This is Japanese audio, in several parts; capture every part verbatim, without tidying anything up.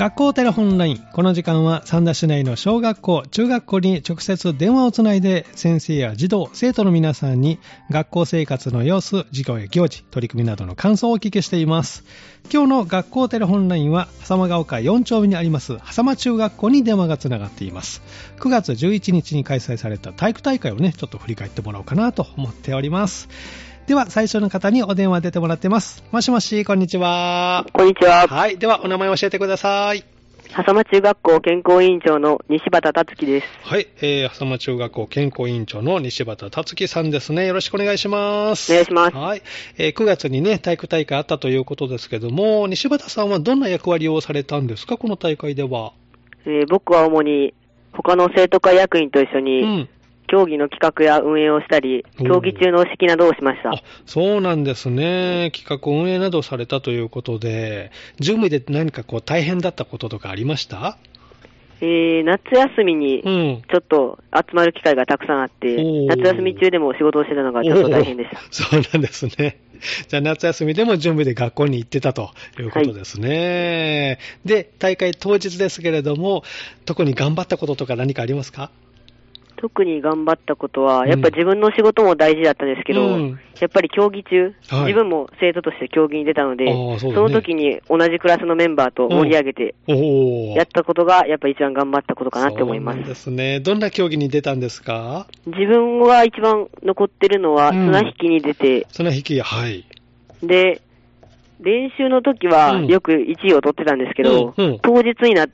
学校テレホンライン。この時間は三田市内の小学校、中学校に直接電話をつないで先生や児童、生徒の皆さんに学校生活の様子、授業や行事、取り組みなどの感想をお聞きしています。今日の学校テレホンラインは狭間が丘よん丁目にあります狭間中学校に電話がつながっています。くがつじゅういちにちに開催された体育大会をね、ちょっと振り返ってもらおうかなと思っております。では最初の方にお電話出てもらってます。もしもし、こんにちは。 こんにちは。 はい、ではお名前を教えてください。 狭間中学校健康委員長の西畑達樹です。 はい、えー、狭間中学校健康委員長の西畑達樹さんですね。よろしくお願いします。 お願いします。 はい、えー、くがつにね、体育大会あったということですけども、西畑さんはどんな役割をされたんですか、この大会では。 えー、僕は主に他の生徒会役員と一緒に、うん競技の企画や運営をしたり、競技中の指揮などをしました。 あ、そうなんですね。企画運営などをされたということで、準備で何かこう大変だったこととかありました？ えー、夏休みにちょっと集まる機会がたくさんあって、うん、夏休み中でも仕事をしてたのがちょっと大変でした。 そうなんですね。じゃあ夏休みでも準備で学校に行ってたということですね。はい、で、大会当日ですけれども、特に頑張ったこととか何かありますか？ 特に頑張ったことは、やっぱ自分の仕事も大事だったんですけど、うん、やっぱり競技中、はい、自分も生徒として競技に出たので、そね、その時に同じクラスのメンバーと盛り上げて、やったことがやっぱ一番頑張ったことかなって思います。 そうなんですね。どんな競技に出たんですか？ 自分は一番残ってるのは、綱引きに出て、うん、 綱引き、はい。 で、練習の時はよくいちいを取ってたんですけど、うんうん、当日になって、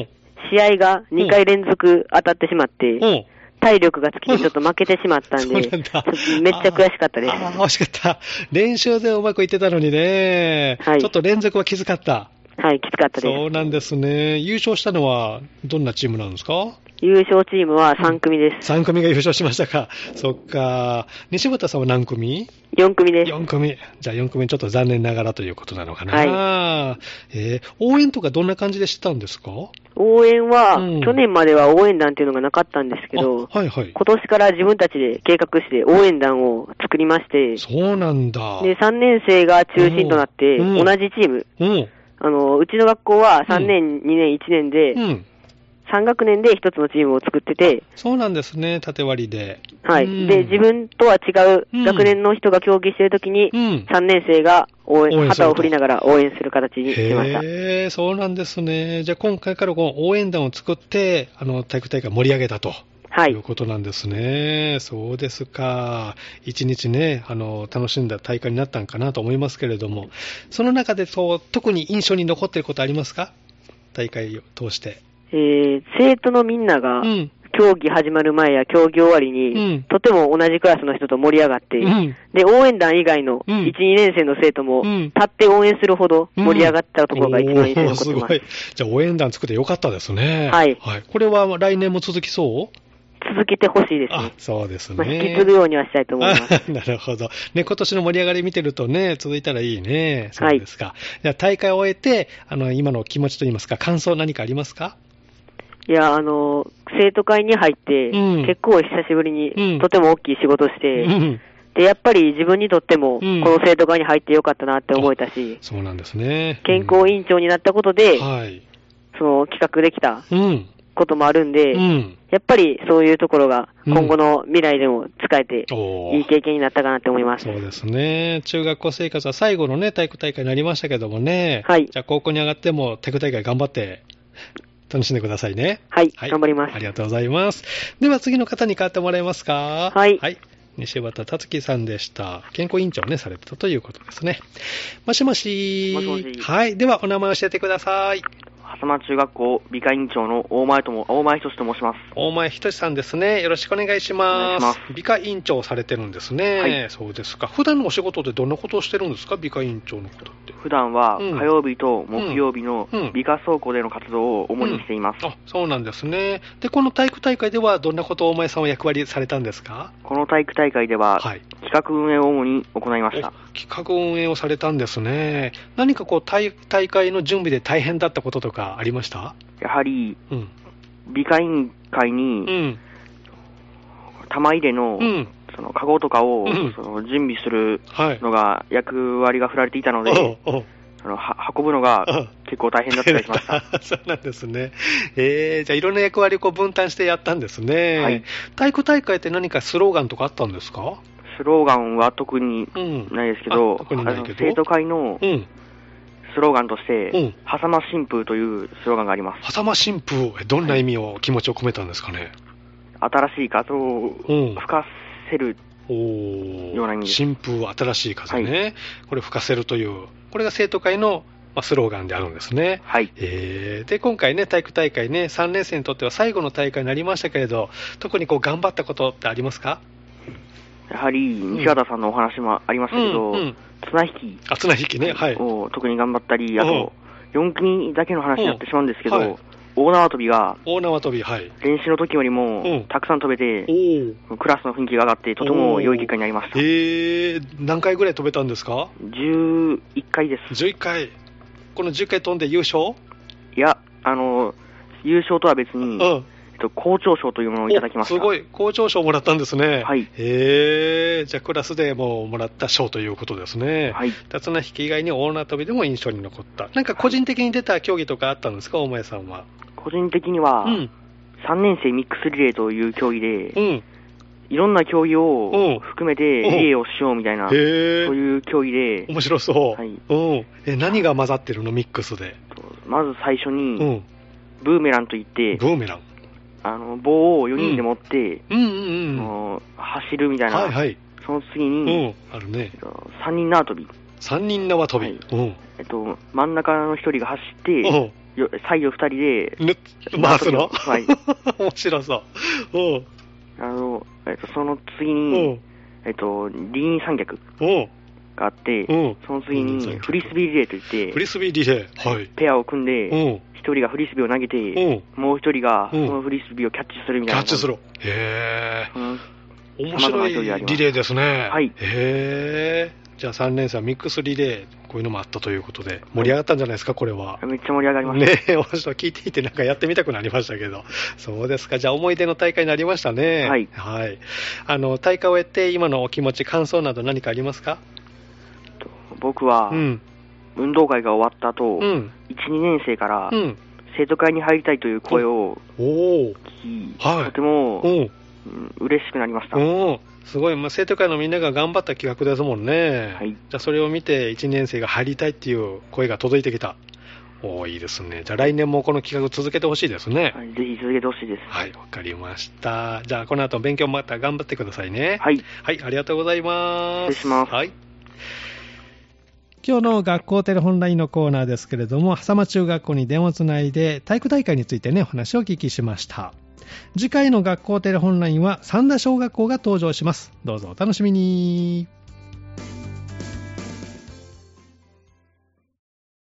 試合がにかい連続当たってしまって、うん体力が尽きてちょっと負けてしまったんで、んめっちゃ悔しかったです。 ああ、惜しかった。練習でうまくいってたのにね、はい、ちょっと連続はきつかった。 はい、きつかったです。 そうなんですね。優勝したのはどんなチームなんですか？ 優勝チームはさん組です。うん、 さん組が優勝しましたか。そっか。西畑さんは何組？ よん組です。 よん組。じゃあよん組ちょっと残念ながらということなのかな。はい。えー、応援とかどんな感じでしてたんですか？ 応援は、うん、去年までは応援団っていうのがなかったんですけど、 はいはい、 今年から自分たちで計画して応援団を作りまして、 そうなんだ。 で、さんねん生が中心となって、同じチーム、うん、あの、うちの学校はさんねん、うん、にねん、いちねんで、うんさん学年で一つのチームを作ってて。 そうなんですね、縦割りで。 はい。うん、で、自分とは違う学年の人が競技しているときに、うん、さんねん生が応援、旗を振りながら応援する形にしました。 へー、そうなんですね。じゃあ今回からこの応援団を作って、あの、体育大会盛り上げたと。はい。いうことなんですね。そうですか。一日ね、あの、楽しんだ大会になったんかなと思いますけれども、その中でそう、特に印象に残っていることありますか？大会を通して。 えー、生徒のみんなが、競技始まる前や競技終わりに、うん、とても同じクラスの人と盛り上がって、うん、で、応援団以外のいち、にねん生の生徒も、うん、立って応援するほど盛り上がったところが一番印象に残ってます。うん、すごい。 じゃあ応援団作ってよかったですね。 はい。 はい。これは来年も続きそう？ 続けてほしいですね。 あ、そうですね。 まあ、引き継ぐようにはしたいと思います。 なるほど。ね、今年の盛り上がり見てるとね、続いたらいいね。そうですか。はい、じゃあ大会を終えて、あの、今の気持ちといいますか、感想何かありますか？ いや、あの、生徒会に入って、うん、結構久しぶりに、うん、とても大きい仕事して、うん、で、やっぱり自分にとっても、この生徒会に入ってよかったなって思えたし、 そうなんですね。 健康委員長になったことで、はい、その企画できたこともあるんで、やっぱりそういうところが今後の未来でも使えて、いい経験になったかなって思います。 そうですね。中学校生活は最後のね、体育大会になりましたけどもね、はい。じゃあ高校に上がっても体育大会頑張って、楽しんでくださいね。 はい、はい、頑張ります。 ありがとうございます。では次の方に代わってもらえますか？ はい。 はい。西畑達樹さんでした。健康委員長をね、されてたということですね。もしもし。 もしもし。 はい。ではお名前を教えてください。 狭間中学校美化委員長の大前とも、大前仁と申します。 大前仁さんですね。よろしくお願いします。お願いします。美化委員長をされてるんですね。はい。そうですか。普段のお仕事でどんなことをしてるんですか？美化委員長のことって。 普段は火曜日と木曜日の美化倉庫での活動を主にしています。 うんうんうん、あ、そうなんですね。で、この体育大会ではどんなことを大前さんは役割されたんですか？ この体育大会では、はい、企画運営を主に行いました。 企画運営をされたんですね。何かこう 大, 大会の準備で大変だったこととかありました？ やはり、うん、美化委員会に、うん、玉入れの、うん、そのカゴとかを、うん、その準備するのが役割が振られていたので、うん、そのは運ぶのが結構大変だったりしました。 そうなんですね。えー、じゃあいろんな役割をこう分担してやったんですね。はい。体育大会って何かスローガンとかあったんですか？ スローガンは特にないですけど、うん、 特にないけど生徒会のスローガンとして、うん、はさま新風というスローガンがあります。 はさま新風、どんな意味を、はい、気持ちを込めたんですかね？ 新しい風を吹かせる、 うん、ような意味です。新風、新しい風ね、はい、これ吹かせるという、これが生徒会のスローガンであるんですね。 はい。 えー、で、今回ね、体育大会ね、さんねん生にとっては最後の大会になりましたけれど、特にこう頑張ったことってありますか？ やはり、西畑さんのお話もありましたけど、うんうん、綱引き。 あ、綱引きね、はい。 を特に頑張ったり、あと、よん組だけの話になってしまうんですけど、はい、大縄跳びが、 大縄跳び、はい。 練習の時よりも、たくさん飛べて、うん、クラスの雰囲気が上がって、とても良い結果になりました。 えー、何回ぐらい飛べたんですか？ じゅういっかいです。 じゅういっかい。このじゅっかい飛んで優勝？ いや、あの、優勝とは別に、うんえっと、校長賞というものをいただきました。 すごい、校長賞をもらったんですね。 はい。 へー、じゃあクラスでももらった賞ということですね。 はい。 綱引き以外に大縄跳びでも印象に残った。なんか個人的に出た競技とかあったんですか、大前さんは。 個人的には、うん、さんねん生ミックスリレーという競技で、うん、いろんな競技を含めてリレーをしようみたいな、そういう競技で。 面白そう。はい。うん。え、何が混ざってるの、ミックスで。 まず最初に、うん、ブーメランといって、 ブーメラン。 あの棒をよにんで持って、 うんうんうんうん、 走るみたいな、 はいはい、 その次に、 うん、あるね、 さんにん縄跳び、 さんにん縄跳び、はいうんえっと、真ん中のひとりが走って、うん、左右ふたりで回すの、 はい、 面白そう、うんあのえっと、その次に、うんえっと、二人三脚があって、うん、その次にフリスビーリレーといって、 フリスビーリレー、はい、 ペアを組んで、うん一人がフリスビーを投げて、うん、もう一人がそのフリスビーをキャッチするみたいな。 キャッチする。へー。面白いリレーですね。 はい。 へー。じゃあさんねん生はミックスリレー、こういうのもあったということで、盛り上がったんじゃないですか、これは。 めっちゃ盛り上がりました。 ねえ、面白い。聞いていてなんかやってみたくなりましたけど。そうですか。じゃあ思い出の大会になりましたね。 はい。 はい。あの、大会を終えて今のお気持ち、感想など何かありますか？ 僕は、うん運動会が終わった後、うん、いち、にねん生から、うん、生徒会に入りたいという声を聞き、はい、とても、うん、嬉しくなりました。 おすごい、まあ、生徒会のみんなが頑張った企画ですもんね。はい、じゃあそれを見ていちねん生が入りたいっていう声が届いてきた。おいいですね。じゃあ来年もこの企画続けてほしいですね。 はい、ぜひ続けてほしいです。 はい、わかりました。じゃあこの後勉強また頑張ってくださいね。 はい。 はい、ありがとうございます。 失礼します。 はい。今日の学校テレホンラインのコーナーですけれども、狭間中学校に電話をつないで体育大会についてね、お話をお聞きしました。次回の学校テレホンラインは三田小学校が登場します。どうぞお楽しみに。